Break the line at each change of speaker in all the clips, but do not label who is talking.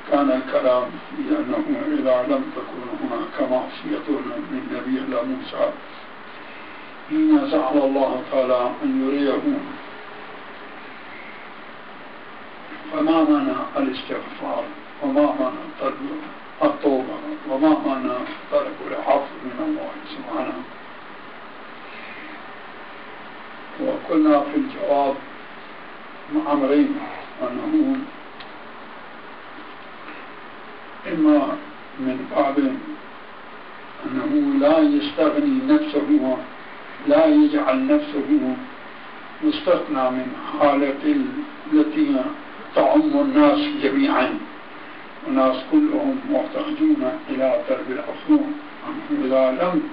كان الكلام في أنه إذا لم تكن هناك معصية من نبي الله موسى حين سأل الله تعالى أن يريه فما منع الاستغفار وما منع التوبة وما منع طلب العفو من الله سبحانه. وقلنا في الجواب أمرين، أنه إما من باب أنه لا يستغني نفسه، لا يجعل نفسه مستثنى من حالة التي تعم الناس جميعا، الناس كلهم محتاجون إلى طلب العفو. إذا لم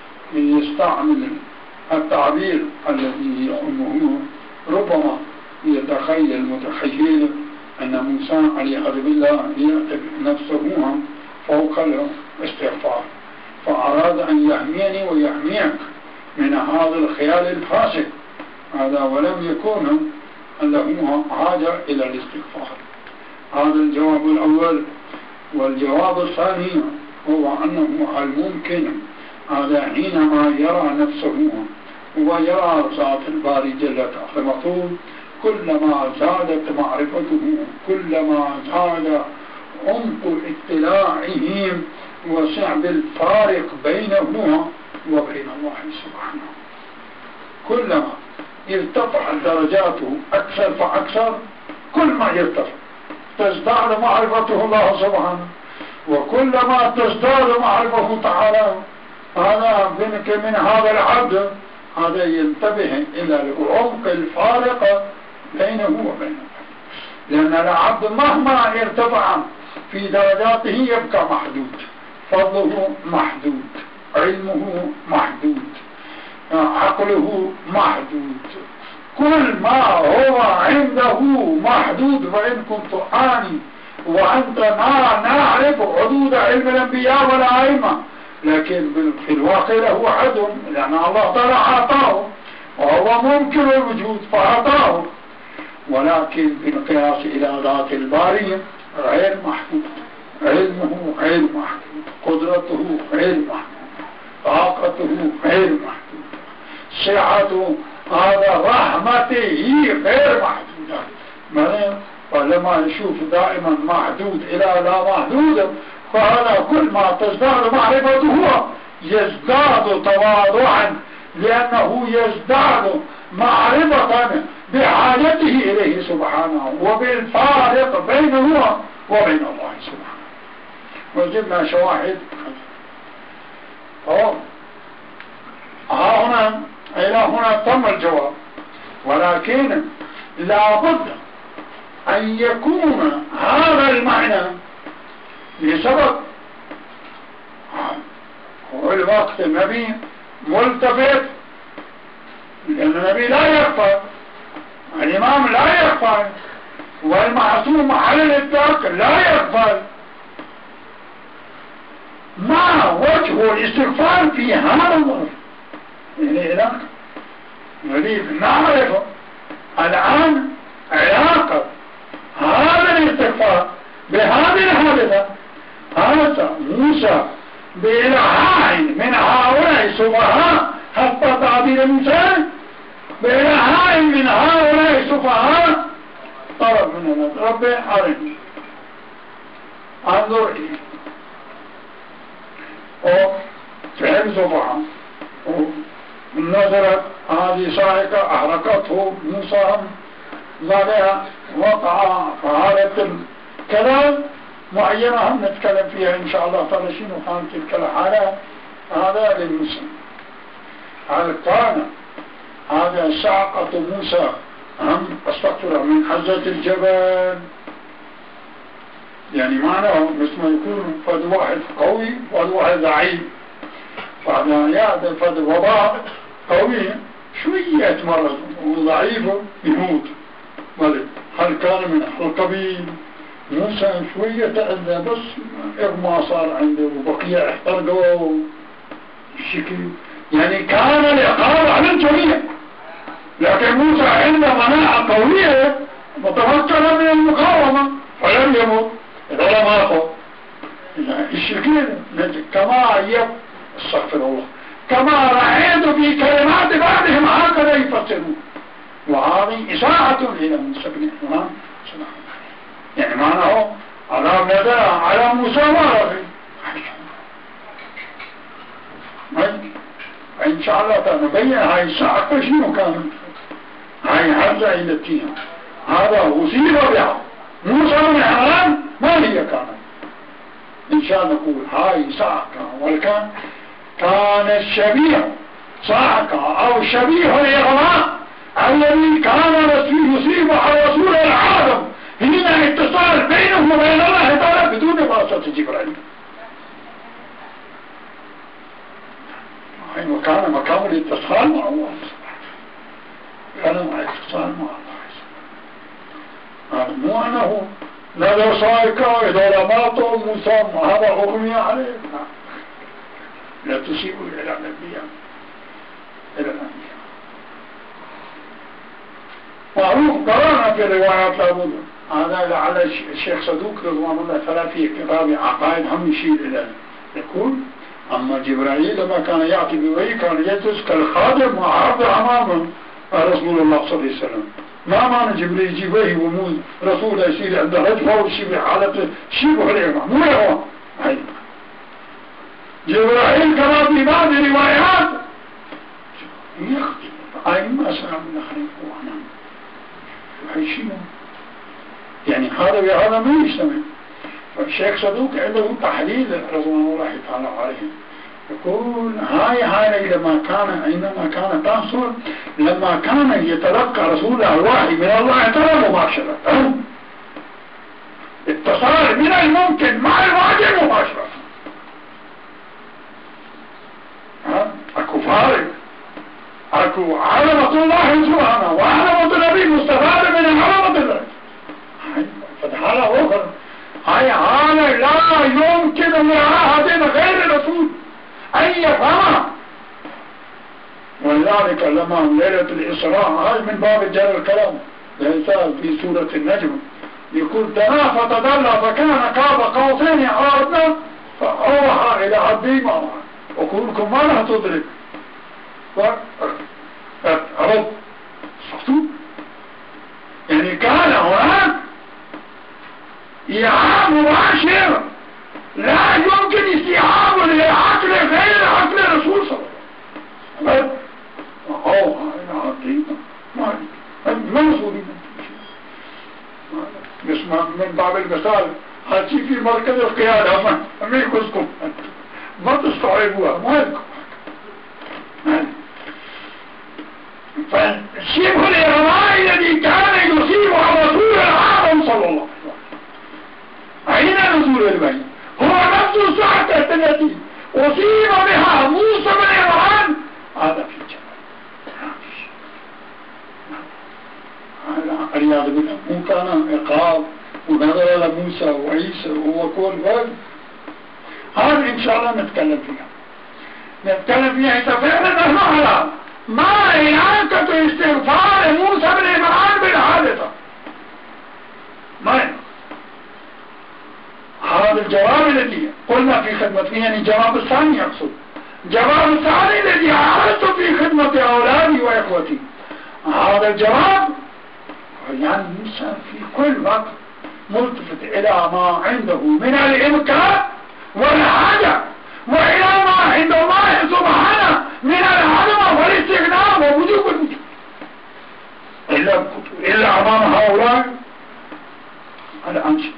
يستعمل التعبير الذي يعمه ربما يتخيل متخيل أن موسى عليه بالله يعتبر نفسه فوق الاستغفار، فأراد أن يحميني ويحميك من هذا الخيال الفاسد هذا، ولم يكن له حاجة إلى الاستغفار. هذا الجواب الأول. والجواب الثاني هو أنه الممكن هذا حينما يرى نفسه ويرى ذات الباري جل تعالى كلما زادت معرفته، كلما زاد عمق اطلاعه وصعب الفارق بينه وبين الله سبحانه، كلما ارتفعت درجاته أكثر فأكثر، كل ما يرتفع تزداد معرفته الله سبحانه، وكلما تزداد معرفته تعالى هذا من هذا العبد هذا ينتبه إلى العمق الفارق بينه وبينه، لأن العبد مهما ارتفع في درجاته يبقى محدود، فضله محدود، علمه محدود، عقله محدود، كل ما هو عنده محدود. وإن كنت آني وأنت ما نعرف حدود علم الأنبياء والأئمة، لكن في الواقع له حد، لأن الله تعالى أعطاه وهو ممكن الوجود فأعطاه، ولكن بالقياس إلى ذات الباري غير محدود، علمه غير محدود، قدرته غير محدود، طاقته غير محدود، سعته هذا رحمته غير محدودة. فلما يشوف دائما محدود إلى لا محدود، فهذا كل ما تزداد معرفته يزداد تواضعا، لأنه يزداد معرفة بحاجته إليه سبحانه وبالفارق بينه وبين الله سبحانه. وجدنا شواهد هنا إلى هنا تم الجواب، ولكن لابد أن يكون هذا المعنى لسبب. والوقت النبي ملتفت، لأن النبي لا يغفل، الإمام لا يغفل، والمعصوم على الإطلاق لا يغفل. ما وجه الاستغفار في هذا الظرف؟ نريد نعرف الآن علاقة هذا الاستغفار بهذه الحادثة. هذا موسى بإلحاح من هؤلاء السفهاء، حتى تعبير موسى بإلحاح من هؤلاء السفهاء طلب مننا ربي أرني انظر إليه، وفعل سفهاء نظرت هذه صاعقة أحرقته موسى ظالها، وقع فعالة الكلام معينة هم نتكلم فيها إن شاء الله تعالى شنو كانت تلك الحالات. هذا للموسى، هذا كان هذا صعقة موسى هم استغفر من حزة الجبل، يعني معناه مثل ما يكون فد واحد قوي وفد واحد ضعيف، فهذا يعد فد وضع قوي شوية مرض وضعيف يموت. هل كان من القبيل موسى شوية تأذى بس إغمى صار عنده وبقية احترقوا الشكل، يعني كان الإقامة على الجميع، لكن موسى عنده مناعة قوية وتمكن من المقاومة فلم يموت. إذا لم الشكل كما استغفر الله، كما رأيت في كلمات بعضهم هكذا يفسرون، وهذه إساءة إلى موسى بن عمران سلام الله، يعني معناه على نزل على موسى وعلى إن شاء الله تنبين هاي الساعة شنو كانت، هاي حرزة إلى التيها، هذا أصيب بها موسى بن عمران ما هي كانت. إن شاء الله نقول هاي ساعة ولكن كان الشبيه ساعة أو شبيه الإغراء الذي كان يصيب على رسول العالم هنا اتصال بينه وبين الله تعالى بدون واسطة جبريل، وكان مقام الاتصال مع الله، كان مع الاتصال مع الله، مو أنه نظر صائقة إذا لماته موسى هذا أغمي عليه، لا تسيء إلى الأنبياء، إلى الأنبياء معروف. قرانا في روايات لابد هذا على الشيخ صدوق رضوان الله تعالى في كتاب عقائد هم يشير إلى يقول أما جبرائيل لما كان يأتي بوحي كان يجلس كالخادم وعرض أمام رسول الله صلى الله عليه وسلم. ما معنى جبريل يجيب وحي ومو رسول يصير عند رجفه وشبه حالته شبه الإمام مو هو هاي جبرائيل كما في بعض الروايات يخطئ أئمة سلام الله عليه وسلم وحيشينه، يعني هذا بهذا ما يجتمع. فالشيخ صدوق عنده تحليل رضوان الله تعالى عليه يقول هاي عندما كان تحصل لما كان يتلقى رسول الله الوحي من الله تعالى مباشرة، اتصال من الممكن مع الواجب مباشرة، اكو فارق، اكو علامة الله سبحانه وعلامة النبي مستفاد من علامة الله، فالحالة أخرى هاي حالة لا يمكن لأحد غير الرسول أن يفهمها. ولذلك لما ليلة الإسراء هاي من باب جر الكلام الإنسان في سورة النجم يقول دنا فتدلى فكان قاب قوسين أو أدنى فأوحى إلى عبده ما أوحى وكلكم ما لا تدرك فأرد صفتوه، يعني كان هناك إيعاب مباشر لا يمكن استيعابه لعقل غير عقل الرسول صلى الله عليه وسلم. أوحى إلى عبده ما مسؤولين نسمع من باب المثال هاتي في مركز القيادة ما يكسكم ما تستوعبوها ما يكون فالشبه الإغراء الذي كان يصيب على رسول العالم صلى الله عليه وسلم أين نزول البين هو نفس الساعة التي أصيب بها موسى بن عمران هذا في الجبل هذا الرياض بالله مو كان عقاب ونظر لموسى وعيسى وهو كل بل هذا إن شاء الله نتكلم فيها إذا فعلا نحن على ما علاقة استغفار موسى بن عمران بالحادثة ما هذا الجواب الذي قلنا في خدمته يعني الجواب الثاني يقصد الجواب الثاني الذي عرضت في خدمة أولادي وإخوتي هذا الجواب يعني موسى في كل وقت ملتفت إلى ما عنده من الإمكان والحاجة وإلى ما عند الله سبحانه من العدم والاستغناء ووجوب الوجود إلا أمام هؤلاء الأنشاء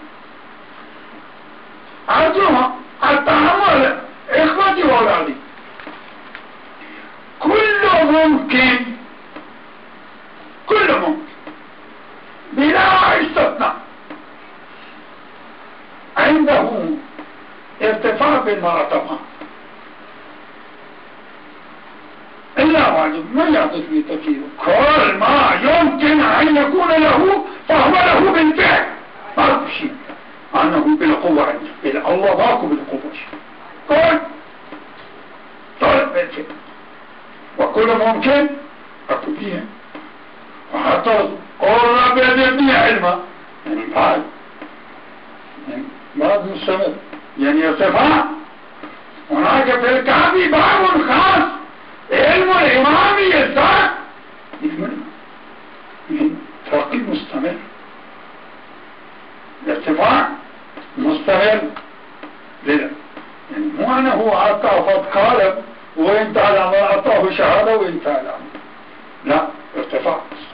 أرجوها التحمل إخوتي وأولادي كل ممكن بلا استثناء عنده ارتفاع بالمرتبة إلا واجب ما يعطي في تفكيره كل ما يمكن أن يكون له فهو له بالفعل ما في شيء أنه بالقوة عنده الله ماكو بالقوة طول بالفعل وكل ممكن أكو فيها وحتى قول ربي يدني علما يعني بعد مستمر يعني ارتفاع. هناك في الكعب باب خاص علم الإمام يزداد من ترقي مستمر، ارتفاع مستمر. لذا يعني مو أنا هو أعطاه فقال وانتهى الأمر، أعطاه شهادة وانتهى الأمر، لا، ارتفاع.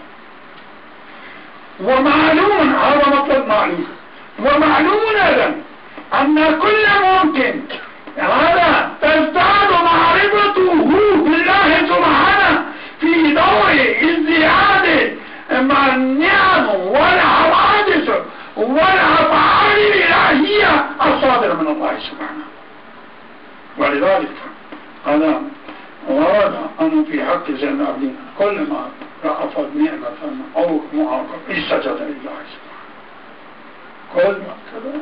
ومعلوم، هذا مطلب معلوم. ومعلوم أيضا أن كل ممكن هذا تزداد معرفته بالله سبحانه في ضوء ازدياد مع النعم والحوادث والأفعال الإلهية الصادرة من الله سبحانه. ولذلك هذا ورد أنه في حق زين العابدين كل ما رأفت نعمة أو معاقب استجد لله سبحانه، كل ما كذا.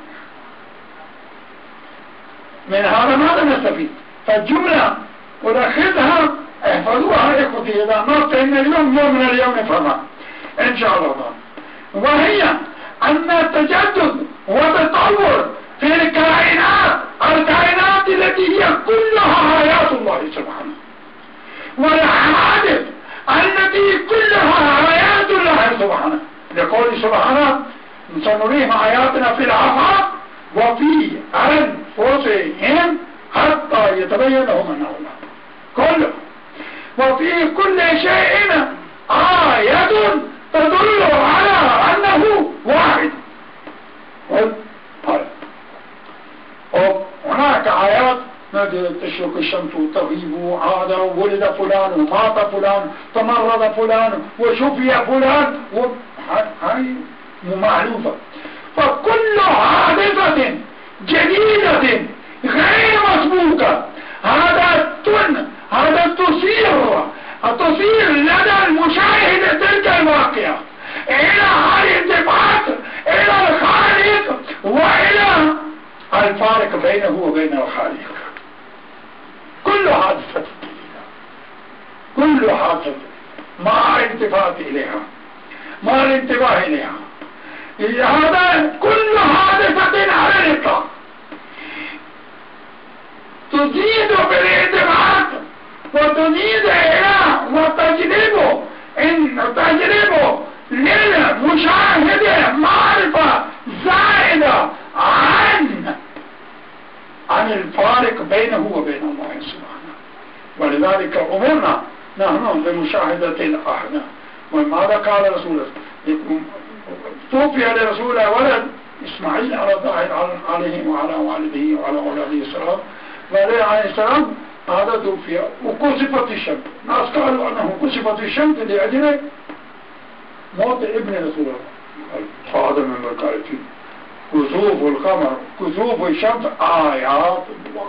من هذا ماذا نستفيد؟ فالجملة ونأخذها احفظوها إخوتي إذا نصت إن اليوم يوم من اليوم نفهمها إن شاء الله تعالى. وهي أن التجدد والتطور في الكائنات التي هي كلها آيات الله سبحانه، والحوادث التي كلها آيات الله سبحانه، لقول سبحانه سنريهم آياتنا في الآفاق وفي أنفسهم حتى يتبين لهم أنه الله كله. وفي كل شيء آية تدل على أنه واحد. هناك آيات تشرق الشمس وتغيب عاد ولد فلان ومات فلان تمرض فلان وشفي فلان، هاي معلومة. فكل حادثة جديدة غير مسبوقة هذا تصير لدى المشاهد تلك الواقعة إلى الالتفات إلى الخالق وإلى الفارق بينه وبين الخالق. كل حادثة مع الالتفات إليها، مع الانتباه إليها، هذا كل حادثة على الإطلاق تزيد بالانتباه وتزيد إلى وتجلب للمشاهد معرفة زائدة عن الفارق بينه وبين الله سبحانه. ولذلك أمرنا نحن بمشاهدة الأحداث. وماذا قال رسوله؟ توفي لرسول ولد إسماعيل عليه وعلى والده وعلى أولاده السلام، وعليه عليه السلام هذا توفي وكسفت الشمس. ناس قالوا أنه كسفت الشمس لأجل موت ابن رسول الله. هذا من مكارثه. كسوف القمر كسوف الشمس آيات الله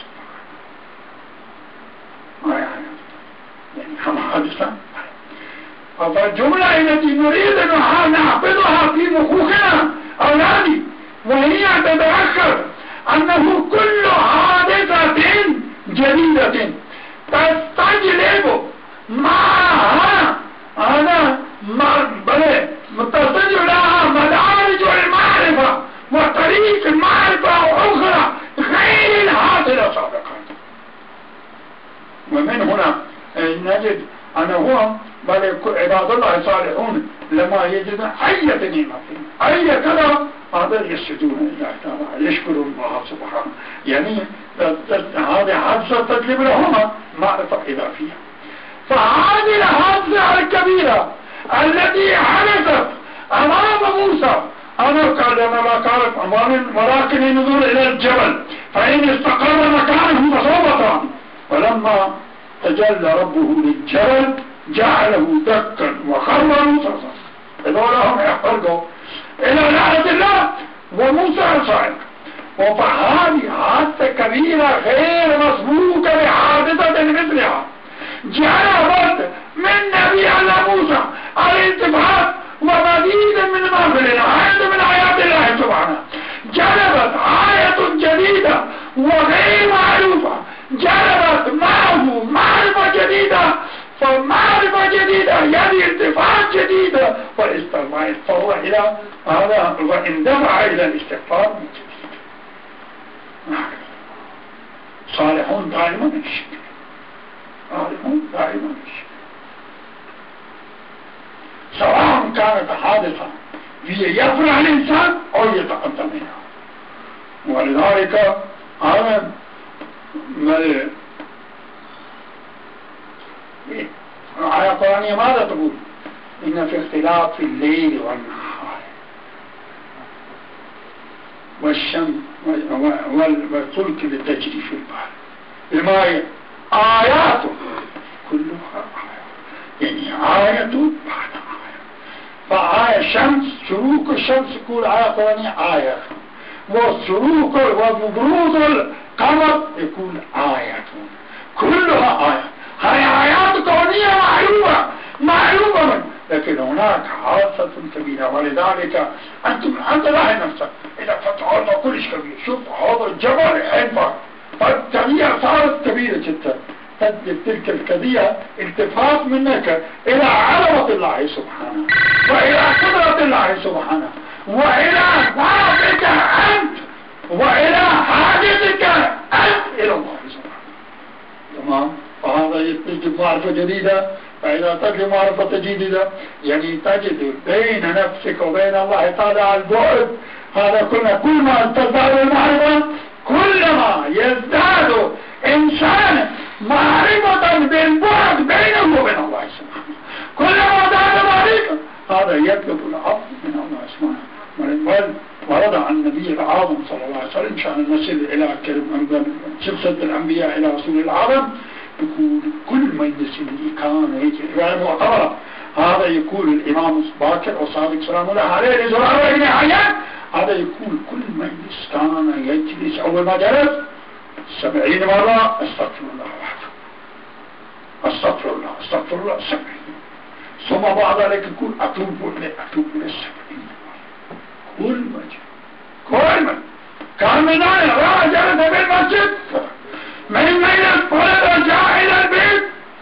سبحانه، يعني هم حادثة. فالجملة التي نريد أن نحفظها في مخوخنا أولادي وهي تتذكر أنه كل حادثة جديدة تستجلب معها تصل لها مدارج المعرفة وطريق المعرفة أخرى غير الحاصلة سابقا. ومن هنا نجد أنه هو بل عباد الله الصالحون لما يجد أي نعمة أي كذا هذا يسجدون الله تعالى يشكرون الله سبحانه. يعني هذه حادثة تجلب لهما معرفة إضافية. فهذه الحادثة الكبيرة التي حدثت أمام موسى أنا قال لما قالت ولكن ينظر إلى الجبل فإن استقر مكانه فسوف. ولما تجلى ربه للجبل جعله دكا وخر رصاصا. هذولهم يحرقوا إلى لعنة الله وموسى صاعق. وفهذه حادثة كبيرة غير مسبوقة لحادثة مثلها جلبت من نبي الله موسى الالتفات ومزيد من ما في الآيات من آيات الله سبحانه. جلبت آية جديدة وغير معروفة، جلبت معه معرفة جديدة، فمعرفة جديدة يعني ارتفاع جديدة والاستغفار فهو إلى هذا واندفع إلى الاستغفار من جديد. دائما الشكل، عالم دائما الشكل، سواء كانت حادثة يفرح الإنسان أو يتقدم منها. ولذلك هذا الآية القرآنية ماذا تقول؟ إن في اختلاف في الليل والنهار والشمس والفلك لتجري في البحر بما آيات كلها آيات، يعني آية بعد آية. فآية الشمس، شروق الشمس يقول آية قرآنية آية، وشروق وبروز القمر يقول آية، كلها آية. هاي آيات كونية معلومة لكن هناك حادثة كبيرة. ولذلك أنت لاحظ نفسك إذا فتحنا كلش كبير، شوف هذا الجبل أكبر، فالقضية صارت كبيرة جدا، تجد تلك القضية التفات منك إلى عظمة الله سبحانه وإلى قدرة الله سبحانه وإلى ضعفك أنت وإلى حاجتك أنت إلى الله سبحانه. تمام؟ فهذا يجب معرفة جديدة. فإذا تجد معرفة جديدة يعني تجد بين نفسك وبين الله تعالى البعد. هذا كل ما تزداد المعرفة كلما يزداد إنسان معرفة بالبعد بينه وبين الله سبحانه. كلما زاد معرفة هذا يطلب العفو من الله سبحانه. ورد عن النبي العظيم صلى الله عليه وسلم شأن نصل إلى سلسلة الأنبياء إلى رسول العظيم، يقول كل مجلس كان يجري يعني معتبرة. هذا يقول الإمام باكر وصادق سلام الله عليه لزرار ابن عيان، هذا يقول كل مجلس كان يجلس أول ما جلس 70 مرة استغفر الله وحده، استغفر الله استغفر الله 70. ثم بعد ذلك يقول أتوب إلى 70. كل مجلس كان من أين راح جلس بالمسجد من مجلس فرد جاء إلى البيت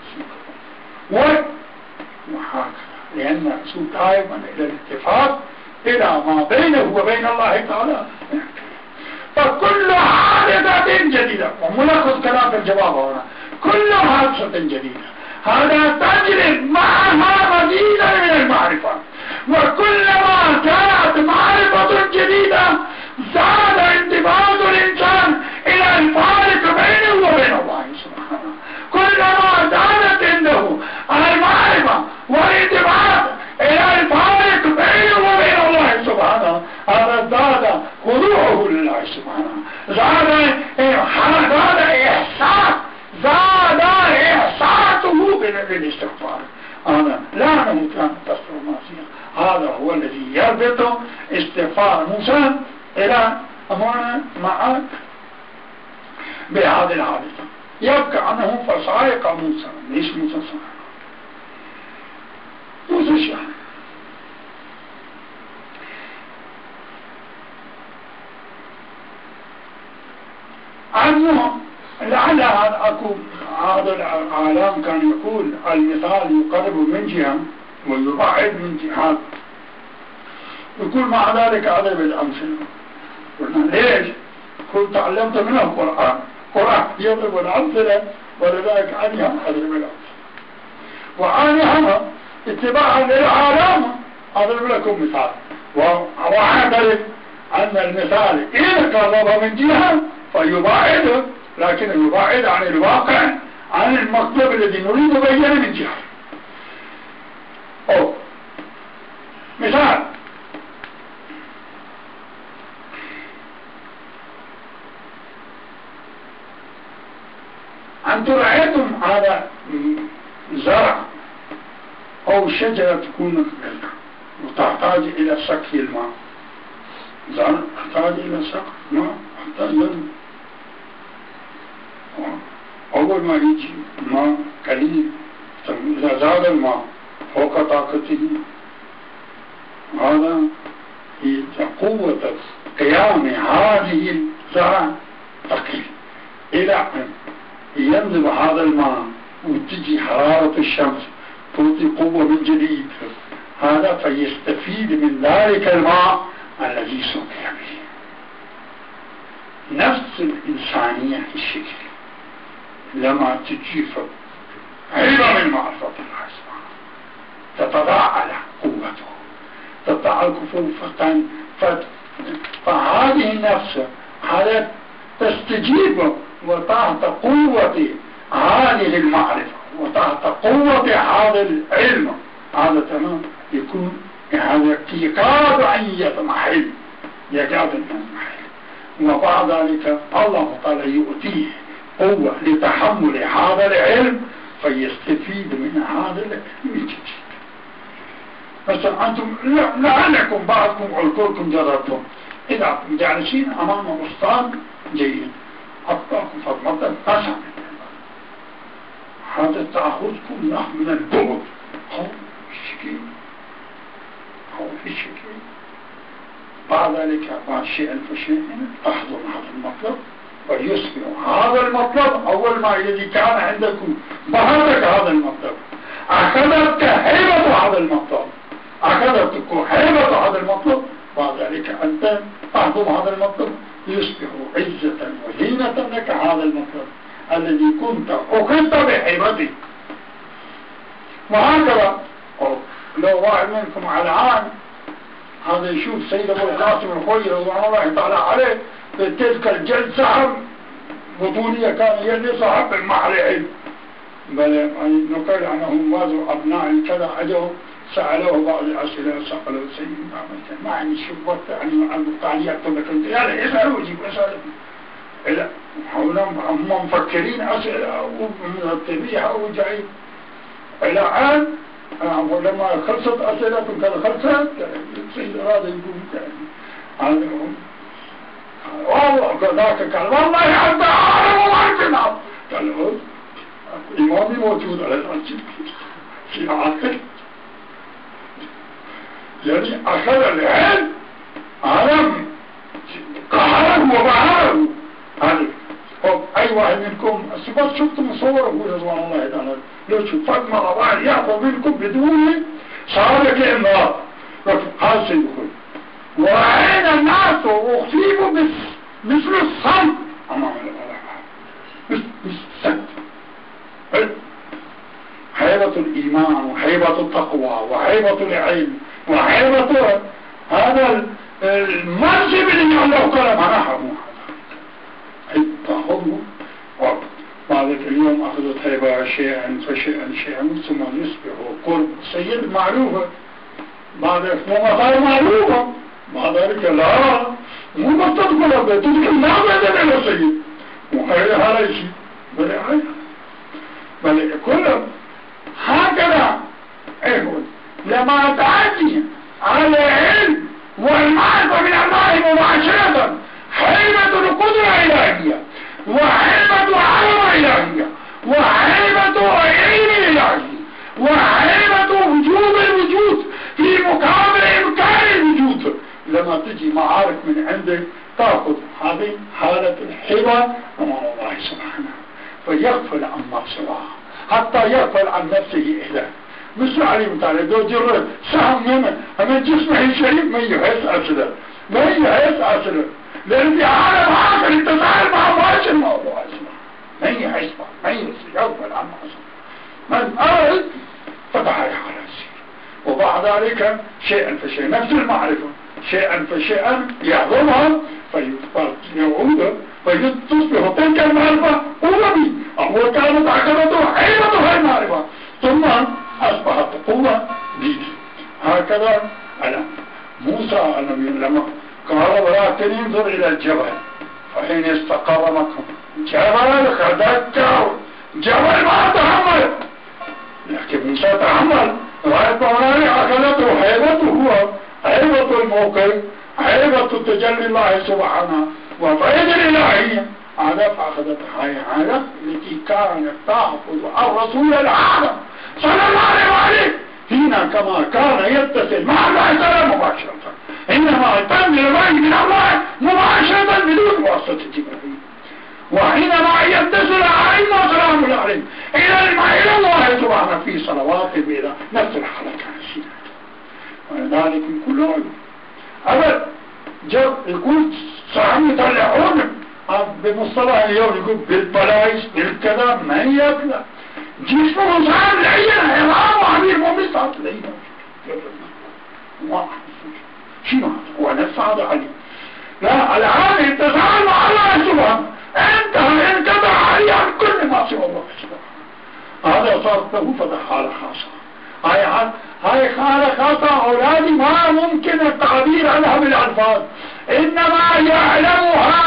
وهكذا، لأن سوء دائما إلى الاتفاق إلى ما بينه وبين الله تعالى. فكل حادثة جديدة، وملخص كلام الجواب هنا كل حادثة جديدة هذا تجري معها مزيدا من المعرفة، وكلما كانت معرفة جديدة زاد انتباه الإنسان إلى الفارق بينه وبين الله سبحانه. كلما زادت عنده المعرفة والانتباه إلى الفارق بينه وبين الله سبحانه هذا زاد خضوعه لله سبحانه، زاد إحساسه بالاستغفار. هذا لا نموت أن تستغفر المعصية. هذا هو الذي يربط استغفار موسى إلى أمانة معك بهذه الحادثة. يبقى أنه فصائق موسى، ليش موسى صائق؟ موسى شاهد عنه. لعل هذا العالم كان يقول المثال يقرب من جهة ويبعد من جهات، يقول مع ذلك أضرب الأمثلة. قلنا ليش؟ قلت تعلمت منه القرآن يضرب الأمثلة، ولذلك أني هم أضرب الأمثلة، وأني هم اتباعا للعالم أضرب لكم مثال. وأعترف أن المثال إذا قرب من جهة فيبعد، لكن يبعد عن الواقع عن المطلب الذي نريد بيانه من جهة. مثال أنتم رأيتم هذا زرع أو شجرة تكون وتحتاج إلى سقي الماء. زرع تحتاج إلى سقي الماء حتى ينمو. أول ما يجي ماء قليل، إذا زاد الماء فوق طاقته هذا قوة قيام هذه الزرع تقل إلى أن ينزل هذا الماء وتجي حرارة الشمس تعطي قوة من جديد، هذا فيستفيد من ذلك الماء الذي سقي به. نفس الإنسانية الشكل لما تجيب هيبة من معرفة الله سبحانه تتضاعل قوته تتضاعل كفوفة فهذه النفس هذا تستجيب وتحت قوة هذه المعرفة وتحت قوة هذا العلم هذا تمام يكون هذا يكاد أن يضمحل يكاد أن يضمحل وبعد ذلك الله تعالى يؤتيه قوة لتحمل هذا العلم فيستفيد من هذا العلم. مثلا أنتم لعلكم بعضكم علكم جربتم إذا جالسين أمام أستاذ جيد أعطاكم فضمة قسم هذا تأخذكم نوع من البعد خوف الشكيل بعد ذلك بعد شيئا فشيئا تحضر هذا المطلب ويصبح هذا المطلب أول ما الذي كان عندكم بهتك هذا المطلب أخذتك هيبة هذا المطلب أخذتك هيبة هذا المطلب بعد ذلك أنت تحضر هذا المطلب يصبح عزة وزينة لك هذا المطلب الذي كنت أخذت بهيبته. وهكذا لو واحد منكم على عام هذا يشوف سيد أبو القاسم الخوي رضوان الله تعالى عليه في تلك الجلسة بطولية كان يلي صاحب المعلى علم بل نقل عنه بعض أبناء كذا أجوا سألوه بعض الأسئلة سألوا سيدنا ما عندي شوف وقت يعني التعليق لك أنت يعني اسألوا وجيب اسألوا إلا هم مفكرين أسئلة ومرتبيها وجاي إلى الآن ولما خلصت أسئلتهم كذا خلصت السيد هذا يقول هذا والله ذاك قال والله حتى أعلم وأنتنا قال إمامي موجود على الأرض في عاقل يعني أخذ العلم علم قهره وبهره هذا أي واحد منكم بس شفت مصوره رضوان الله تعالى لو شفت مرة يأخذ منكم بدون صار كأنه هذا سيدخل وعين الناس واختيبوا مثل الصمت أمام العلماء مثل الصمت هيبة الإيمان وهيبة التقوى وهيبة العلم وهيبة هذا المنصب اللي الله كلام عنها تأخذه وبعد اليوم أخذت هيبة شيئا فشيئا ثم يصبح قرب سيد معروفة بعد ممثال معروفة بعد ذلك لا مو بتدخل بيتك ما بدل إلى سيد وخير هذا الشيء بل كل هكذا ايهود لما تعدي على علم والمعرفة من الله مباشرة هيبة القدرة إلهية وهيبة عظمة إلهية وهيبة علم إلهي وهيبة وجود الوجود في مقابل إمكان الوجود لما تجي معارف من عندك تأخذ هذه حالة الحبة أمام الله سبحانه فيغفل عما سواه حتى يغفل عن نفسه إله مثل عليم تعالى دو جرد سهم من جسمه الشريف ما يحس أسلا لأن في عالم آخر التساهل مع فاش الموضوع ما يحس ما يغفل عن من أرد فتح على السير وبعد ذلك شيئا فشيئا نفس المعرفة شيئا فشيئا يعظمها فيعود فتصبح تلك المعرفة قوة أول كانت عقبته حيرتها المعرفة ثم أصبحت قوة دي هكذا على موسى النبي لما قال ولكن انظر إلى الجبل فحين استقر مكانه جبل خدته جبل ما تحمل لكن موسى تحمل رأيت هنالك أخذته هيبته هو هيبة الموقع هيبة تجلي الله سبحانه وفيد الإلهية هذا فأخذت هذا التي كانت تأخذ الرسول العالم صلى الله عليه وسلم هنا كما كان يتصل مع الله تعالى مباشرة إنما يتم الوحي من الله مباشرة بدون واسطة جبريل وحينما يتصل عليه وسلام عليه إلى الله سبحانه في صلوات بيضاء نفس الحالة كان شيئا ولذلك كله أبد جب يقول صحيح يطلعون بمصطلح اليوم يقول بالبلايص بالكذا ما يبلغ جسمه صار العينة عظام عمير مؤمن صار العينة شنو هذا؟ هو نفس هذا عليه. لا الآن اتصال مع الله سبحانه انتهى انقطع عليه عن كل ما سوى الله سبحانه. هذا صارت له فتح حالة خاصة. هاي حالة خاصة أولادي ما ممكن التعبير عنها بالألفاظ، إنما يعلمها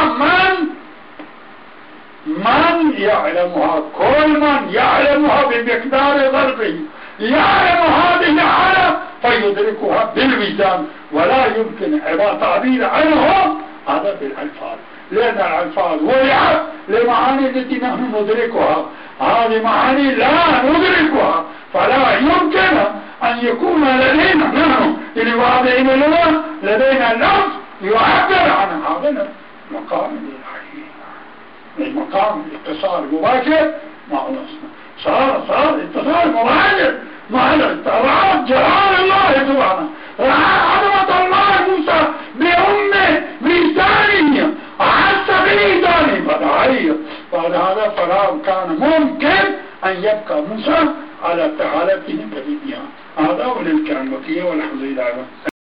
من يعلمها، كل من يعلمها بمقدار ضربه يعلم هذه الحالة فيدركها بالوجدان، ولا يمكن تعبير عنه هذا بالألفاظ، لأن الألفاظ وضعت لمعاني التي نحن ندركها، هذه معاني لا ندركها، فلا يمكن أن يكون لدينا نحن اللي واضعين اللغة لدينا لفظ يعبر عن هذا المقام الحقيقي، المقام الاتصال المباشر مع الله. صار اتصال مباشر مع الله، جلال الله سبحانه، عظمة الله موسى بأمه بلسانه عز بلسانه فدعيه. بعد هذا فلا كان ممكن أن يبقى موسى على حالته التي هذا وللكلمة والحمد لله.